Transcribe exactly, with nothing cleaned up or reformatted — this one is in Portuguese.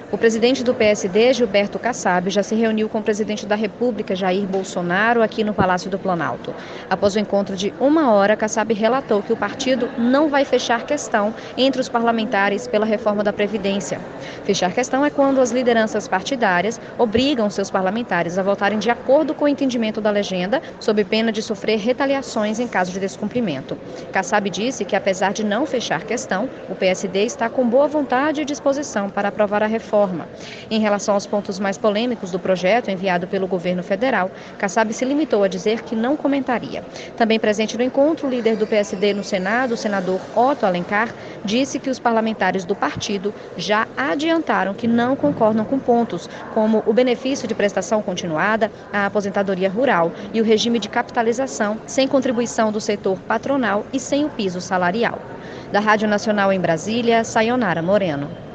O presidente do P S D, Gilberto Kassab, já se reuniu com o presidente da República, Jair Bolsonaro, aqui no Palácio do Planalto. Após o encontro de uma hora, Kassab relatou que o partido não vai fechar questão entre os parlamentares pela reforma da Previdência. Fechar questão é quando as lideranças partidárias obrigam seus parlamentares a votarem de acordo com o entendimento da legenda, sob pena de sofrer retaliações em caso de descumprimento. Kassab disse que, apesar de não fechar questão, o P S D está com boa vontade e disposição para aprovar a reforma. Em relação aos pontos mais polêmicos do projeto enviado pelo governo federal, Kassab se limitou a dizer que não comentaria. Também presente no encontro, o líder do P S D no Senado, o senador Otto Alencar, disse que os parlamentares do partido já adiantaram que não concordam com pontos, como o benefício de prestação continuada, a aposentadoria rural e o regime de capitalização sem contribuição do setor patronal e sem o piso salarial. Da Rádio Nacional em Brasília, Sayonara Moreno.